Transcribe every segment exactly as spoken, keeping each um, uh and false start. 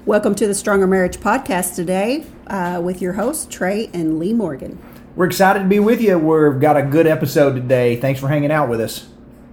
Welcome to the Stronger Marriage Podcast today uh, with your hosts, Trey and Lee Morgan. We're excited to be with you. We've got a good episode today. Thanks for hanging out with us.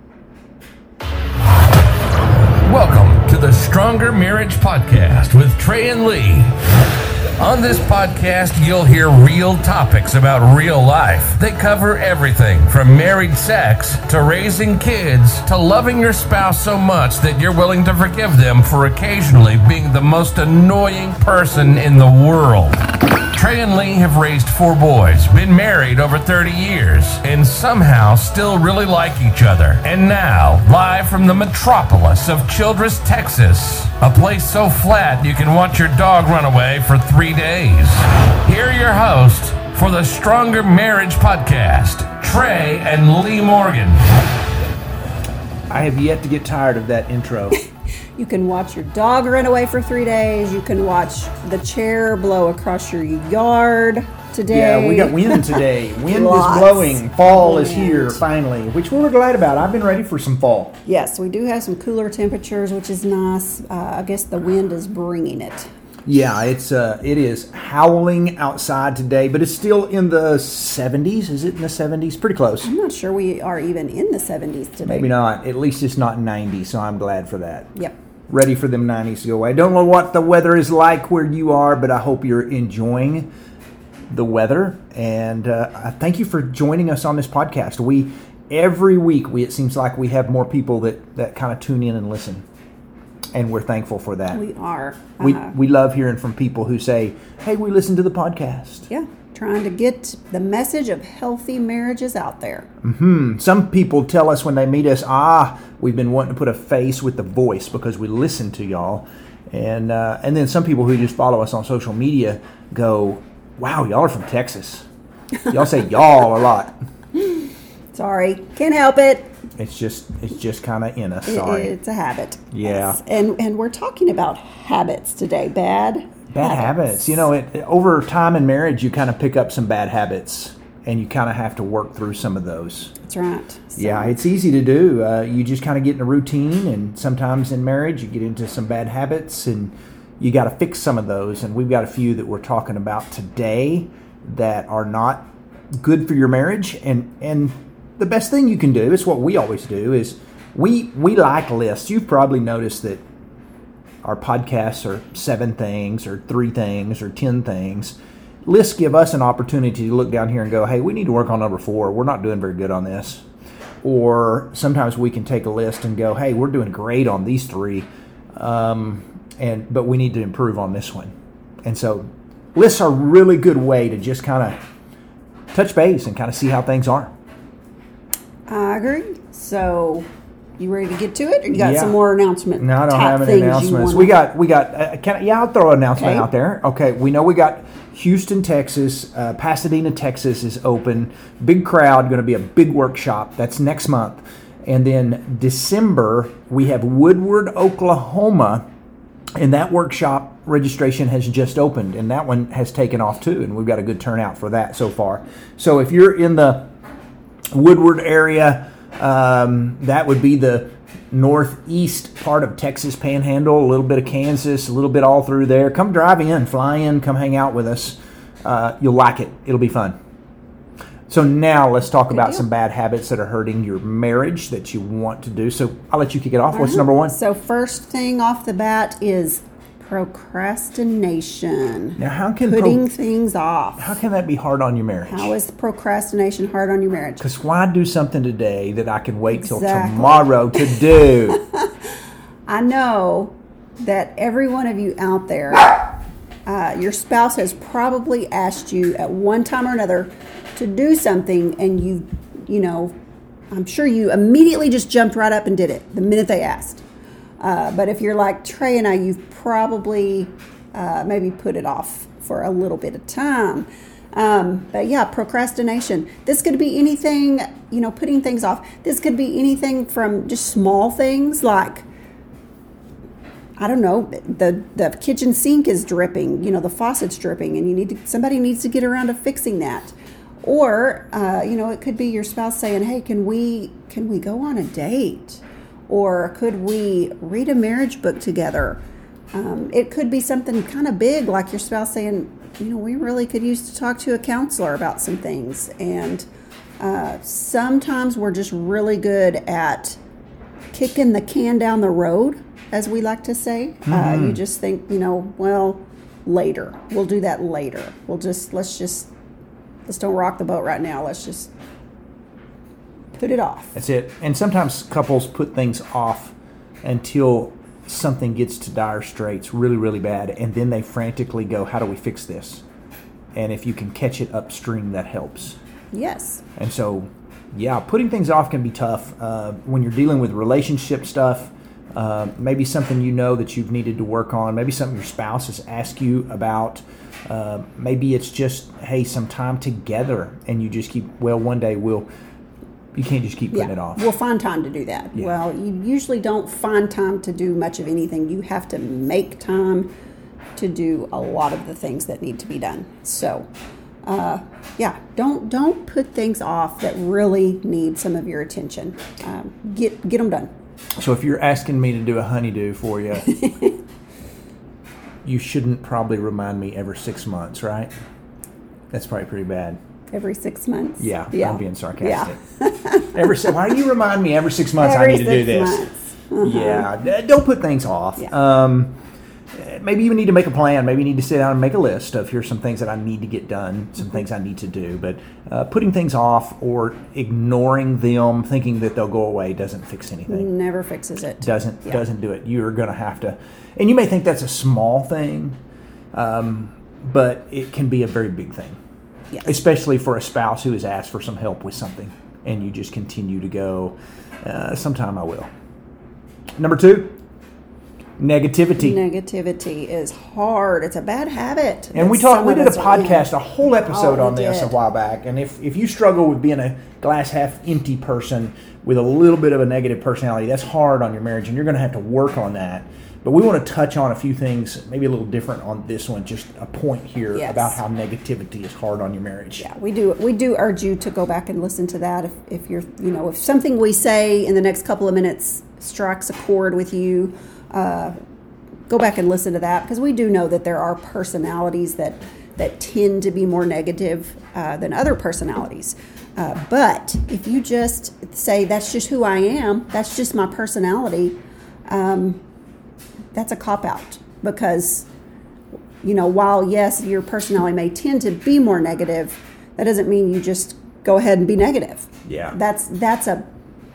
Welcome to the Stronger Marriage Podcast with Trey and Lee. On this podcast, you'll hear real topics about real life. They cover everything from married sex to raising kids to loving your spouse so much that you're willing to forgive them for occasionally being the most annoying person in the world. Trey and Lee have raised four boys, been married over thirty years, and somehow still really like each other. And now, live from the metropolis of Childress, Texas, a place so flat you can watch your dog run away for three days. Here are your hosts for the Stronger Marriage Podcast, Trey and Lee Morgan. I have yet to get tired of that intro. You can watch your dog run away for three days. You can watch the chair blow across your yard today. Yeah, we got wind today. Wind Lots. is blowing. Fall Wind. is here, finally, which we were glad about. I've been ready for some fall. Yes, we do have some cooler temperatures, which is nice. Uh, I guess the wind is bringing it. Yeah, it's uh, it is howling outside today, but it's still in the seventies. Is it in the seventies? Pretty close. I'm not sure we are even in the seventies today. Maybe not. At least it's not ninety, so I'm glad for that. Yep. Ready for them nineties to go away. I don't know what the weather is like where you are, but I hope you're enjoying the weather. And uh, thank you for joining us on this podcast. We every week we it seems like we have more people that, that kind of tune in and listen, and we're thankful for that. We are. Uh, We we love hearing from people who say, "Hey, we listen to the podcast." Yeah, trying to get the message of healthy marriages out there. Hmm. Some people tell us when they meet us, ah, we've been wanting to put a face with the voice because we listen to y'all. And uh, and then some people who just follow us on social media go, wow, y'all are from Texas. Y'all say y'all a lot. Sorry, can't help it. It's just it's just kind of in us. It- Sorry. It's a habit. Yeah. Yes. And and we're talking about habits today. Bad Bad habits. You know, it, over time in marriage, you kind of pick up some bad habits, and you kind of have to work through some of those. That's right. So, Yeah, it's easy to do. Uh, you just kind of get in a routine, and sometimes in marriage you get into some bad habits, and you got to fix some of those. And we've got a few that we're talking about today that are not good for your marriage. And and the best thing you can do, it's what we always do, is we we like lists. You've probably noticed that our podcasts are seven things or three things or ten things. Lists give us an opportunity to look down here and go, hey, we need to work on number four. We're not doing very good on this. Or sometimes we can take a list and go, hey, we're doing great on these three, um, and but we need to improve on this one. And so lists are a really good way to just kind of touch base and kind of see how things are. I agree. So, you ready to get to it, or you got Yeah. some more announcement? No, I don't type have any things you announcements. wanna- We got, we got. Uh, can I, yeah, I'll throw an announcement Okay. out there. Okay, we know we got Houston, Texas, uh, Pasadena, Texas is open. Big crowd, going to be a big workshop. That's next month, and then December we have Woodward, Oklahoma, and that workshop registration has just opened, and that one has taken off too, and we've got a good turnout for that so far. So if you're in the Woodward area, um, that would be the northeast part of Texas Panhandle, a little bit of Kansas, a little bit all through there. Come drive in, fly in, come hang out with us. Uh, you'll like it. It'll be fun. So now let's talk Good about deal. some bad habits that are hurting your marriage that you want to do. So I'll let you kick it off. What's Uh-huh. number one? So, first thing off the bat is procrastination. Now, how can pro- Putting things off. how can that be hard on your marriage? How is procrastination hard on your marriage? Because why do something today that I can wait till Exactly. tomorrow to do? I know that every one of you out there, uh, your spouse has probably asked you at one time or another to do something, and you, you know, I'm sure you immediately just jumped right up and did it the minute they asked. Uh, but if you're like Trey and I, you've probably uh, maybe put it off for a little bit of time. Um, but yeah, procrastination. This could be anything, you know, putting things off. This could be anything from just small things like, I don't know, the, the kitchen sink is dripping, you know, the faucet's dripping, and you need to, somebody needs to get around to fixing that. Or, uh, you know, it could be your spouse saying, hey, can we, can we go on a date? Or could we read a marriage book together? Um, it could be something kind of big, like your spouse saying, you know, we really could use to talk to a counselor about some things. And uh, sometimes we're just really good at kicking the can down the road, as we like to say. Mm-hmm. Uh, you just think, you know, well, later. We'll do that later. We'll just, let's just, let's don't rock the boat right now. Let's just put it off. That's it. And sometimes couples put things off until something gets to dire straits really, really bad, and then they frantically go, how do we fix this? And if you can catch it upstream, that helps. Yes. And so, yeah, putting things off can be tough. Uh, when you're dealing with relationship stuff, uh, maybe something you know that you've needed to work on, maybe something your spouse has asked you about. Uh, maybe it's just, hey, some time together, and you just keep, well, one day we'll, you can't just keep putting yeah. it off. We'll find time to do that. Yeah. Well, you usually don't find time to do much of anything. You have to make time to do a lot of the things that need to be done. So, uh, yeah, don't don't put things off that really need some of your attention. Um, get get them done. So if you're asking me to do a honeydew for you, you shouldn't probably remind me every six months, right? That's probably pretty bad. Every six months. Yeah, yeah. I'm being sarcastic. Yeah. every why do you remind me every six months every I need to do this? Uh-huh. Yeah, don't put things off. Yeah. Um, maybe you need to make a plan. Maybe you need to sit down and make a list of here's some things that I need to get done, some Mm-hmm. things I need to do. But uh, putting things off or ignoring them, thinking that they'll go away, doesn't fix anything. Never fixes it. Doesn't Yeah. doesn't do it. You're going to have to, and you may think that's a small thing, um, but it can be a very big thing. Yes. Especially for a spouse who has asked for some help with something, and you just continue to go, uh, sometime I will. Number two, negativity. Negativity is hard. It's a bad habit. And we that talked. some We of did a us are in. podcast, a whole episode Oh, we on this did. a while back. And if, if you struggle with being a glass half empty person with a little bit of a negative personality, that's hard on your marriage, and you're going to have to work on that. But we want to touch on a few things, maybe a little different on this one. Just a point here Yes. about how negativity is hard on your marriage. Yeah, we do. We do urge you to go back and listen to that. If, if you're, you know, if something we say in the next couple of minutes strikes a chord with you, uh, go back and listen to that, because we do know that there are personalities that that tend to be more negative uh, than other personalities. Uh, but if you just say that's just who I am, that's just my personality. Um, that's a cop-out, because, you know, while, yes, your personality may tend to be more negative, that doesn't mean you just go ahead and be negative. Yeah. That's that's a,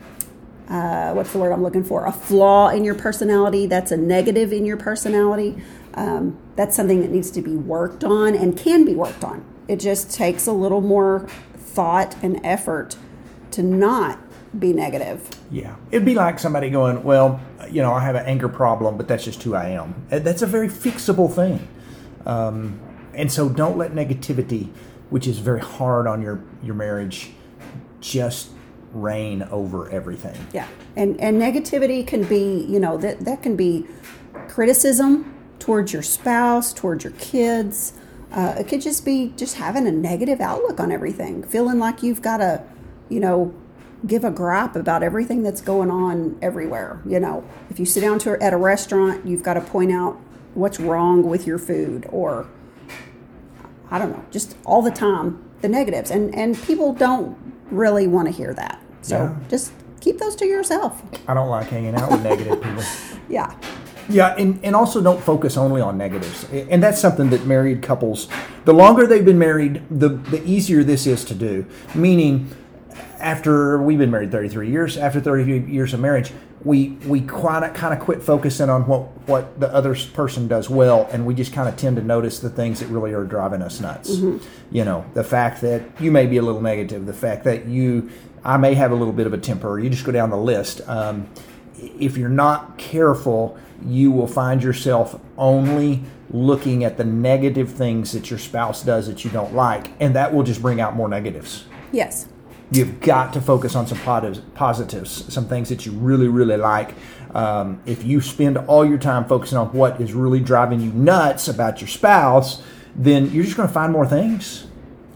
uh, what's the word I'm looking for? A flaw in your personality. That's a negative in your personality. Um, that's something that needs to be worked on and can be worked on. It just takes a little more thought and effort to not be negative. Yeah. It'd be like somebody going, well, you know, I have an anger problem, but that's just who I am. That's a very fixable thing. Um, and so don't let negativity, which is very hard on your, your marriage, just reign over everything. Yeah. And and negativity can be, you know, that, that can be criticism towards your spouse, towards your kids. Uh, it could just be just having a negative outlook on everything, feeling like you've got to, you know, give a gripe about everything that's going on everywhere. You know, if you sit down to at a restaurant, you've got to point out what's wrong with your food, or I don't know, just all the time the negatives, and and people don't really want to hear that. So Yeah. just keep those to yourself. I don't like hanging out with negative people. Yeah. Yeah, and, and also don't focus only on negatives. And that's something that married couples, the longer they've been married, the, the easier this is to do. Meaning, after we've been married thirty-three years, after thirty years of marriage, we we kind of kind of quit focusing on what, what the other person does well, and we just kind of tend to notice the things that really are driving us nuts. Mm-hmm. You know, the fact that you may be a little negative, the fact that you, I may have a little bit of a temper. You just go down the list. Um, if you're not careful, you will find yourself only looking at the negative things that your spouse does that you don't like, and that will just bring out more negatives. Yes. You've got to focus on some positives, some things that you really, really like. Um, if you spend all your time focusing on what is really driving you nuts about your spouse, then you're just going to find more things.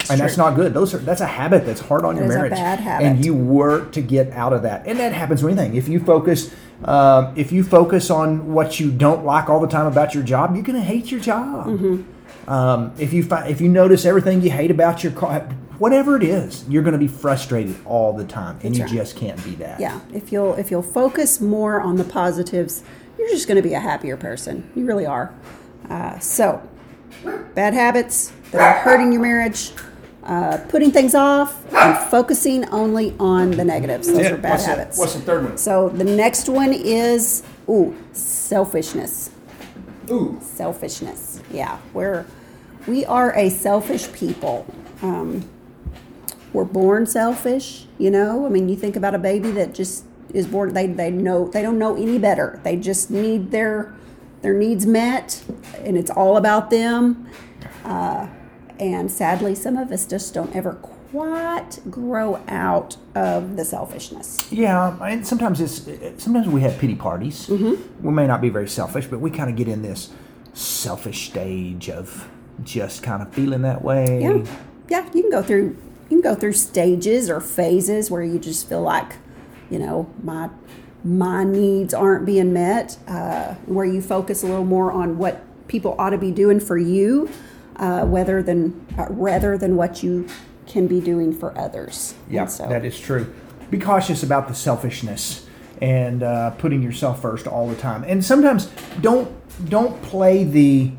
and that's not good. Those are that's a habit that's hard on That your is a marriage. bad habit. And you work to get out of that. And that happens with anything. If you focus, uh, if you focus on what you don't like all the time about your job, you're going to hate your job. Mm-hmm. Um, if you fi- if you notice everything you hate about your car, whatever it is, you're going to be frustrated all the time, and That's you right. just can't be that. Yeah, if you'll if you'll focus more on the positives, you're just going to be a happier person. You really are. Uh, so, bad habits that are hurting your marriage, uh, putting things off, and focusing only on the negatives. Those Yeah. are bad What's the- habits. what's the third one? So the next one is ooh selfishness. Ooh. Selfishness. Yeah, we're we are a selfish people. Um, we're born selfish. You know, I mean, you think about a baby that just is born. They they know they don't know any better. They just need their their needs met, and it's all about them. Uh, and sadly, some of us just don't ever quite grow out of the selfishness. Yeah, and sometimes it's sometimes we have pity parties. Mm-hmm. We may not be very selfish, but we kind of get in this selfish stage of just kind of feeling that way. Yeah, yeah. You can go through you can go through stages or phases where you just feel like, you know, my my needs aren't being met. Uh, where you focus a little more on what people ought to be doing for you, uh, rather than uh, rather than what you can be doing for others. Yeah, And so, that is true. Be cautious about the selfishness and uh, putting yourself first all the time. And sometimes don't don't play the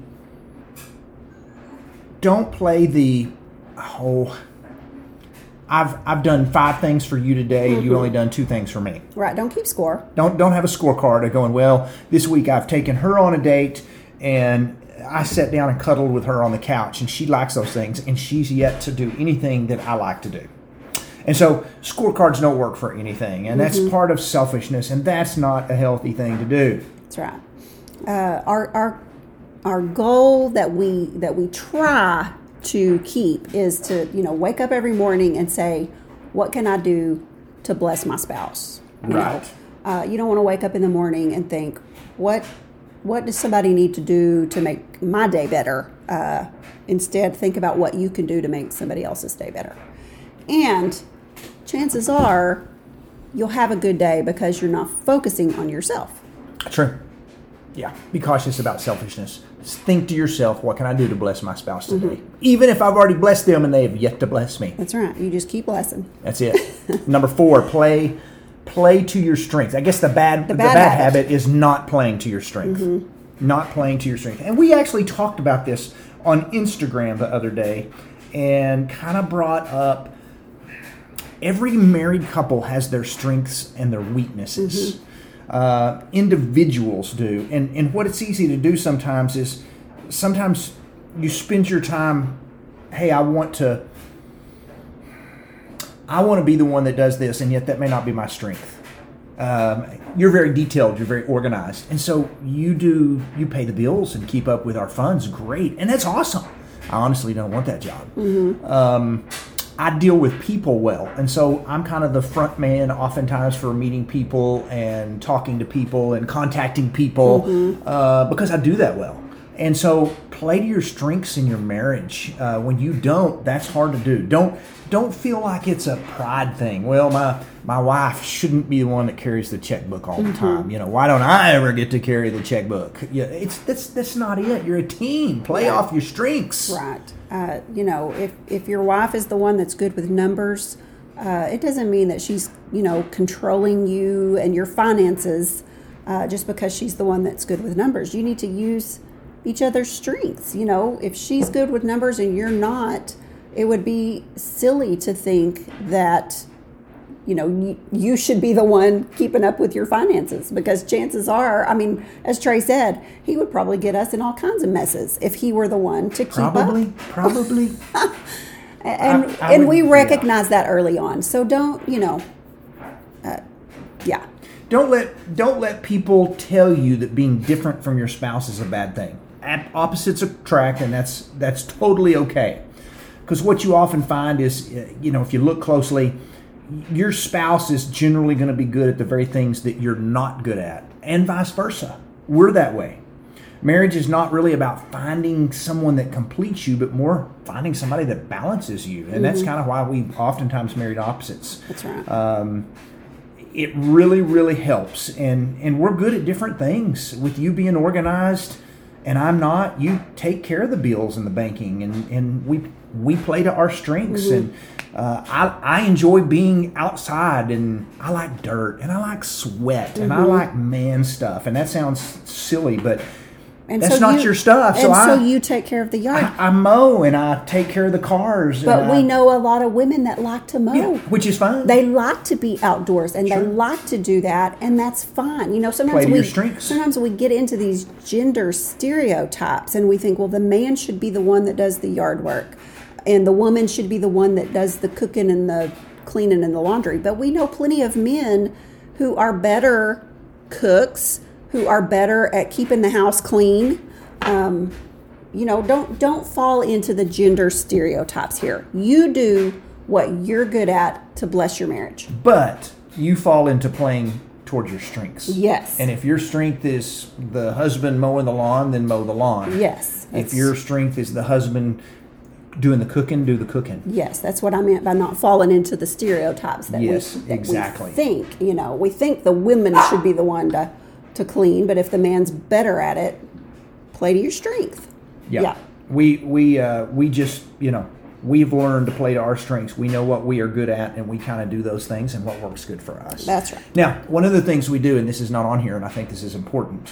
don't play the oh I've I've done five things for you today. Mm-hmm. You only done two things for me. right. Don't keep score. Don't don't have a scorecard of going, well, this week I've taken her on a date and I sat down and cuddled with her on the couch and she likes those things and she's yet to do anything that I like to do. And so scorecards don't work for anything, and that's mm-hmm. part of selfishness, and that's not a healthy thing to do. That's right. Uh, our our our goal that we that we try to keep is to, you know, wake up every morning and say, what can I do to bless my spouse? You right. know, uh, you don't want to wake up in the morning and think, what what does somebody need to do to make my day better? Uh, instead, think about what you can do to make somebody else's day better. And chances are you'll have a good day because you're not focusing on yourself. True. Yeah. Be cautious about selfishness. Just think to yourself, what can I do to bless my spouse today? Mm-hmm. Even if I've already blessed them and they have yet to bless me. That's right. You just keep blessing. That's it. Number four, play play to your strengths. I guess the bad the the bad, bad habit. habit is not playing to your strength. Mm-hmm. Not playing to your strength. And we actually talked about this on Instagram the other day and kind of brought up every married couple has their strengths and their weaknesses. Mm-hmm. Uh, individuals do. And, and what it's easy to do sometimes is sometimes you spend your time, hey, I want to I want to be the one that does this, and yet that may not be my strength. Um, you're very detailed, you're very organized. And so you do, you pay the bills and keep up with our funds. Great. And that's awesome. I honestly don't want that job. Mm-hmm. Um, I deal with people well. And so I'm kind of the front man oftentimes for meeting people and talking to people and contacting people mm-hmm. uh, because I do that well. And so play to your strengths in your marriage. Uh, when you don't, that's hard to do. Don't don't feel like it's a pride thing. Well, my my wife shouldn't be the one that carries the checkbook all the mm-hmm. time. You know, why don't I ever get to carry the checkbook? Yeah, it's that's that's not it. You're a team. Play right. off your strengths. Right. Uh, you know, if if your wife is the one that's good with numbers, uh, it doesn't mean that she's, you know, controlling you and your finances uh, just because she's the one that's good with numbers. You need to use each other's strengths. You know, if she's good with numbers and you're not, it would be silly to think that, you know, you, you should be the one keeping up with your finances, because chances are, I mean, as Trey said, he would probably get us in all kinds of messes if he were the one to keep probably, up. Probably, probably. and I, I and would, we recognize yeah. that early on. So don't, you know, uh, yeah. Don't let don't let people tell you that being different from your spouse is a bad thing. Opposites attract, and that's that's totally okay. Because what you often find is, you know, if you look closely, your spouse is generally going to be good at the very things that you're not good at, and vice versa. We're that way. marriage is not really about finding someone that completes you, but more finding somebody that balances you. And mm-hmm. that's kind of why we oftentimes married opposites. That's right. Um, it really, really helps. And, and we're good at different things. With you being organized and I'm not, you take care of the bills and the banking, and, and we we play to our strengths. Mm-hmm. And uh, I, I enjoy being outside, and I like dirt, and I like sweat, mm-hmm. and I like man stuff. And that sounds silly, but and that's so not you, your stuff. So and I, so you take care of the yard. I, I mow, and I take care of the cars. But we I, know a lot of women that like to mow. Yeah, which is fine. They like to be outdoors, and sure. they like to do that, and that's fine. You know, sometimes Play to we your strengths. sometimes we get into these gender stereotypes, and we think, well, the man should be the one that does the yard work, and the woman should be the one that does the cooking and the cleaning and the laundry. But we know plenty of men who are better cooks, who are better at keeping the house clean. Um, you know, don't don't fall into the gender stereotypes here. You do what you're good at to bless your marriage. But you fall into playing towards your strengths. Yes. And if your strength is the husband mowing the lawn, then mow the lawn. Yes. If your strength is the husband doing the cooking, do the cooking. Yes, that's what I meant by not falling into the stereotypes that, yes, we, that exactly. we think. You know, we think the women should be the one to, to clean, but if the man's better at it, play to your strength. Yeah. yeah. We we uh, we just, you know, we've learned to play to our strengths. We know what we are good at, and we kind of do those things and what works good for us. That's right. Now, one of the things we do, and this is not on here, and I think this is important,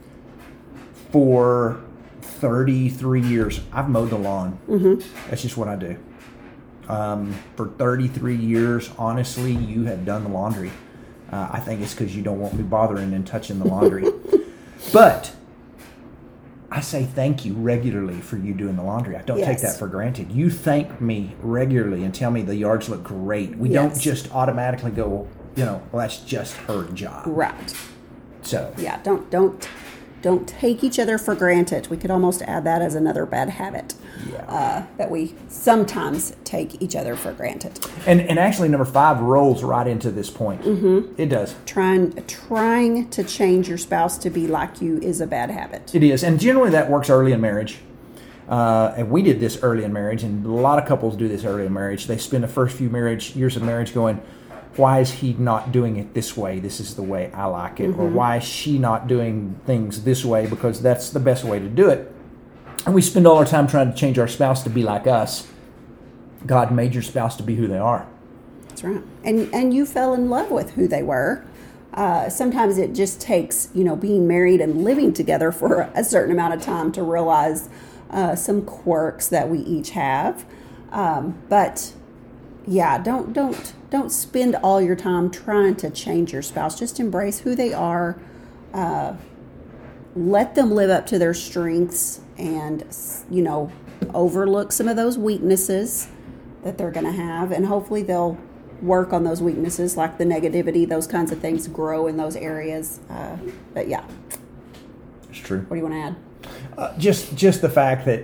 for thirty-three years, I've mowed the lawn. Mm-hmm. That's just what I do. Um, for thirty-three years, honestly, you have done the laundry. Uh, I think it's because you don't want me bothering and touching the laundry. But I say thank you regularly for you doing the laundry. I don't yes. take that for granted. You thank me regularly and tell me the yards look great. We yes. don't just automatically go, you know, well, that's just her job. Right. So yeah, don't don't don't take each other for granted. We could almost add that as another bad habit. Yeah. Uh, that we sometimes take each other for granted. And and actually, number five rolls right into this point. Mm-hmm. It does. Trying trying to change your spouse to be like you is a bad habit. It is, and generally that works early in marriage. Uh, and we did this early in marriage, and a lot of couples do this early in marriage. They spend the first few marriage years of marriage going, why is he not doing it this way? This is the way I like it. Mm-hmm. Or why is she not doing things this way? Because that's the best way to do it. And we spend all our time trying to change our spouse to be like us. God made your spouse to be who they are. That's right. And and you fell in love with who they were. Uh, sometimes it just takes, you know, being married and living together for a certain amount of time to realize uh, some quirks that we each have. Um, but yeah, don't don't don't spend all your time trying to change your spouse. Just embrace who they are. Uh, let them live up to their strengths, and, you know, overlook some of those weaknesses that they're going to have, and hopefully they'll work on those weaknesses, like the negativity, those kinds of things, grow in those areas. Uh, but yeah, it's true. What do you want to add? Uh, just just the fact that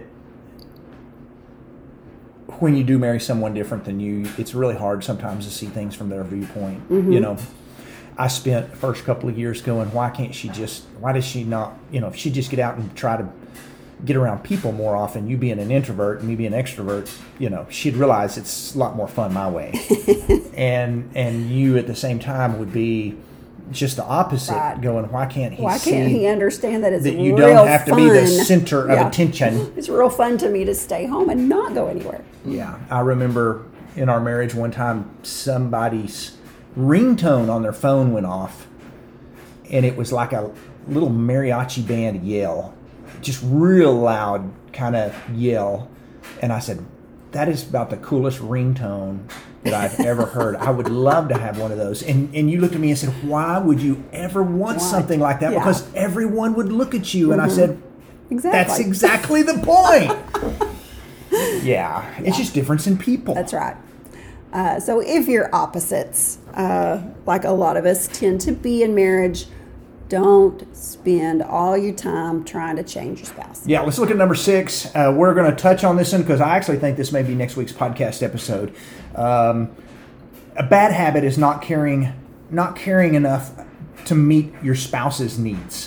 when you do marry someone different than you, it's really hard sometimes to see things from their viewpoint. Mm-hmm. You know, I spent the first couple of years going, why can't she just, why does she not, you know, if she just get out and try to get around people more often, you being an introvert and me being an extrovert, you know, she'd realize it's a lot more fun my way. and and you at the same time would be just the opposite, right. going, why can't he why see can't he understand that it's that you real don't have to fun. be the center yeah. of attention. It's real fun to me to stay home and not go anywhere. Yeah. I remember in our marriage one time somebody's ringtone on their phone went off, and it was like a little mariachi band yell, just real loud kind of yell. And I said, that is about the coolest ringtone that I've ever heard. I would love to have one of those. And and you looked at me and said, why would you ever want Why? something like that? Yeah. Because everyone would look at you. Mm-hmm. And I said, exactly. That's exactly the point. yeah. It's yeah. just difference in people. That's right. Uh, so if you're opposites, uh, like a lot of us tend to be in marriage, don't spend all your time trying to change your spouse. Yeah, let's look at number six. Uh, we're going to touch on this one because I actually think this may be next week's podcast episode. Um, a bad habit is not caring, not caring enough to meet your spouse's needs. Right.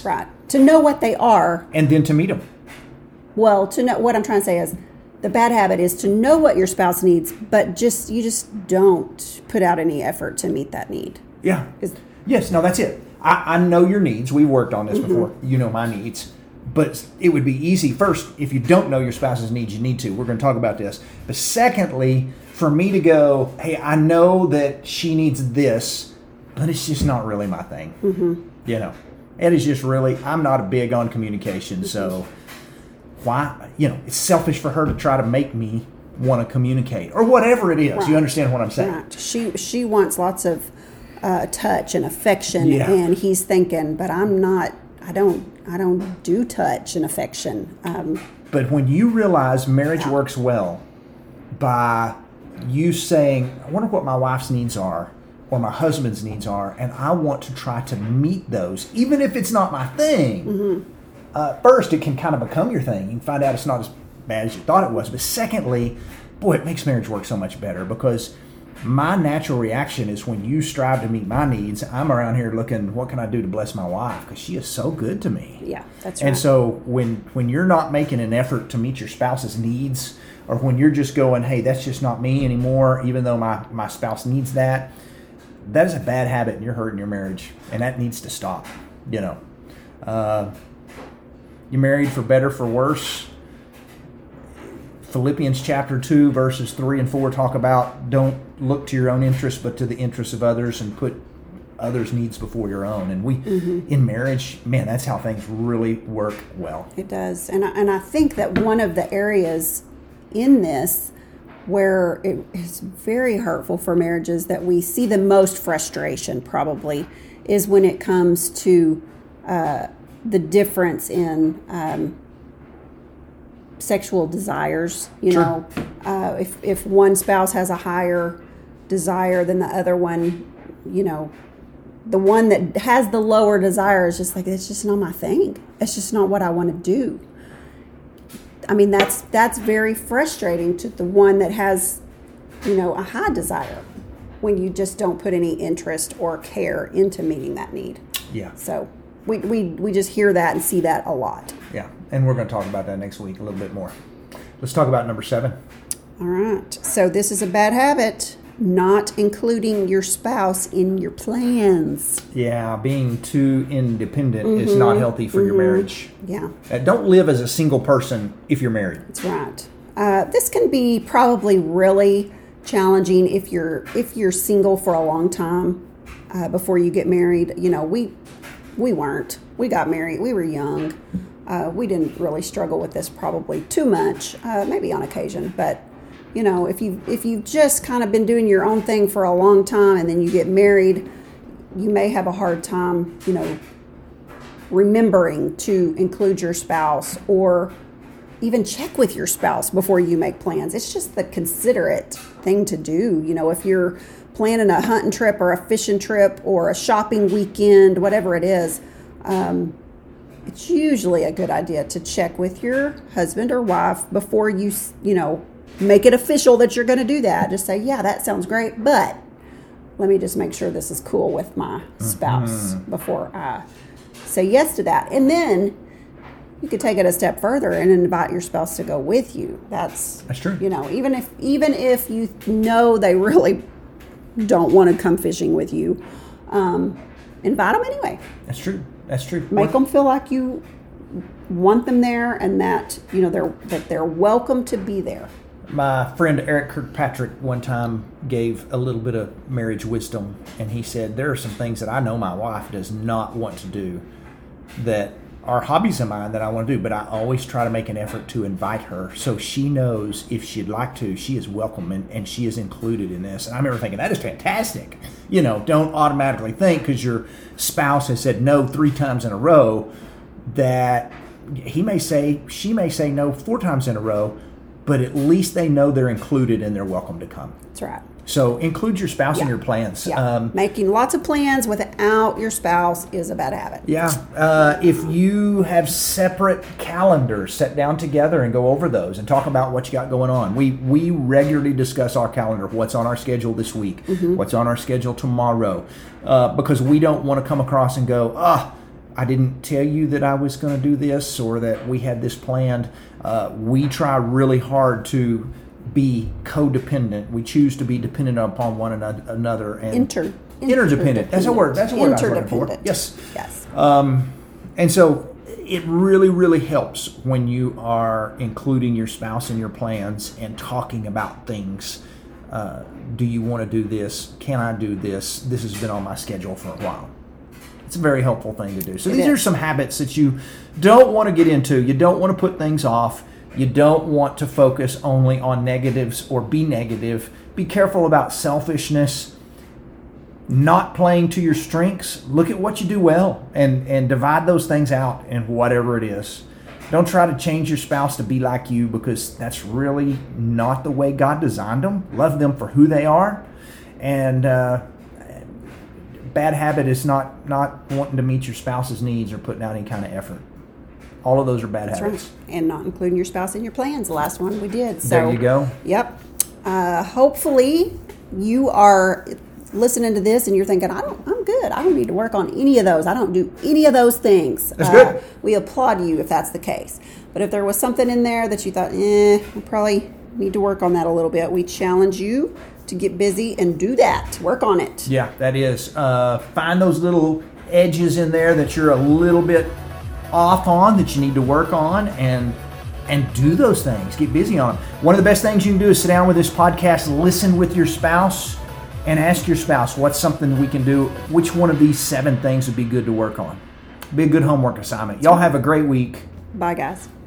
to know what they are. And then to meet them. Well, to know what I'm trying to say is the bad habit is to know what your spouse needs, but just you just don't put out any effort to meet that need. Yeah. Is, yes, no, that's it. I, I know your needs. We worked on this mm-hmm. before. You know my needs. But it would be easy, first, if you don't know your spouse's needs, you need to. We're going to talk about this. But secondly, for me to go, hey, I know that she needs this, but it's just not really my thing. Mm-hmm. You know, it is just really, I'm not big on communication. So why, you know, it's selfish for her to try to make me want to communicate or whatever it is. Right. You understand what I'm saying? Right. She, she wants lots of uh, touch and affection, Yeah. and he's thinking, but I'm not, I don't, I don't do touch and affection. Um, But when you realize marriage Yeah. works well by you saying, I wonder what my wife's needs are or my husband's needs are, and I want to try to meet those, even if it's not my thing. Mm-hmm. Uh, first, it can kind of become your thing. You can find out it's not as bad as you thought it was. But secondly, boy, it makes marriage work so much better because my natural reaction is when you strive to meet my needs, I'm around here looking, what can I do to bless my wife? Because she is so good to me. yeah, that's right. And so when when you're not making an effort to meet your spouse's needs, or when you're just going, hey, that's just not me anymore, even though my, my spouse needs that, that is a bad habit and you're hurting your marriage. And that needs to stop, you know. Uh, you're married for better, for worse. Philippians chapter two, verses three and four talk about don't look to your own interests, but to the interests of others and put others' needs before your own. And we, mm-hmm. in marriage, man, that's how things really work well. It does. And I, and I think that one of the areas in this where it is very hurtful for marriages that we see the most frustration probably is when it comes to uh, the difference in um, sexual desires. You Sure. know, uh, if, if one spouse has a higher desire than the other one, you know, the one that has the lower desire is just like, it's just not my thing. It's just not what I want to do. I mean, that's that's very frustrating to the one that has, you know, a high desire when you just don't put any interest or care into meeting that need. Yeah. So we, we, we just hear that and see that a lot. Yeah. And we're going to talk about that next week a little bit more. Let's talk about number seven. All right. So this is a bad habit, not including your spouse in your plans. Yeah, being too independent mm-hmm. is not healthy for mm-hmm. your marriage. Yeah. Uh, don't live as a single person if you're married. That's right. Uh, this can be probably really challenging if you're if you're single for a long time uh, before you get married. You know, we we weren't. We got married. We were young. Uh, we didn't really struggle with this probably too much, uh, maybe on occasion, but you know, if you if you've just kind of been doing your own thing for a long time and then you get married, you may have a hard time, you know, remembering to include your spouse or even check with your spouse before you make plans. It's just the considerate thing to do. You know, if you're planning a hunting trip or a fishing trip or a shopping weekend, whatever it is, um, it's usually a good idea to check with your husband or wife before you, you know, make it official that you're going to do that. Just say, yeah, that sounds great, but let me just make sure this is cool with my spouse mm-hmm. before I say yes to that. And then you could take it a step further and invite your spouse to go with you. That's, That's true. You know, even if even if you know they really don't want to come fishing with you, um, invite them anyway. That's true. That's true. Make what? them feel like you want them there and that, you know, they're that they're welcome to be there. My friend Eric Kirkpatrick one time gave a little bit of marriage wisdom, and he said, there are some things that I know my wife does not want to do that are hobbies of mine that I want to do, but I always try to make an effort to invite her so she knows if she'd like to, she is welcome and, and she is included in this. And I remember thinking, that is fantastic. You know, don't automatically think because your spouse has said no three times in a row that he may say, she may say no four times in a row, but at least they know they're included and they're welcome to come. That's right. So include your spouse yeah. in your plans. Yeah. Um, Making lots of plans without your spouse is a bad habit. Yeah. Uh, if you have separate calendars, sit down together and go over those and talk about what you got going on. We we regularly discuss our calendar, what's on our schedule this week, mm-hmm. what's on our schedule tomorrow, uh, because we don't want to come across and go, ah, oh, I didn't tell you that I was going to do this or that we had this planned. Uh, we try really hard to be codependent. We choose to be dependent upon one another and Inter, interdependent. That's a word. That's a word I was looking for. Interdependent. Yes. Yes. Um, and so it really, really helps when you are including your spouse in your plans and talking about things. Uh, do you want to do this? Can I do this? This has been on my schedule for a while. It's a very helpful thing to do. So It these is. are some habits that you don't want to get into. You don't want to put things off. You don't want to focus only on negatives or be negative. Be careful about selfishness, not playing to your strengths. Look at what you do well and, and divide those things out in whatever it is. Don't try to change your spouse to be like you, because that's really not the way God designed them. Love them for who they are. And uh, bad habit is not, not wanting to meet your spouse's needs or putting out any kind of effort. All of those are bad That's habits. right. And not including your spouse in your plans. The last one we did. So, There you go. Yep. Uh, hopefully you are listening to this and you're thinking, I don't, I'm good. I don't need to work on any of those. I don't do any of those things. That's uh, good. We applaud you if that's the case. But if there was something in there that you thought, eh, I probably need to work on that a little bit, we challenge you to get busy and do that. Work on it. Yeah, that is. Uh, find those little edges in there that you're a little bit off on, that you need to work on, and and do those things. Get busy on them. One of the best things you can do is sit down with this podcast, listen with your spouse, and ask your spouse, what's something we can do? Which one of these seven things would be good to work on? Be a good homework assignment. Y'all have a great week. Bye, guys.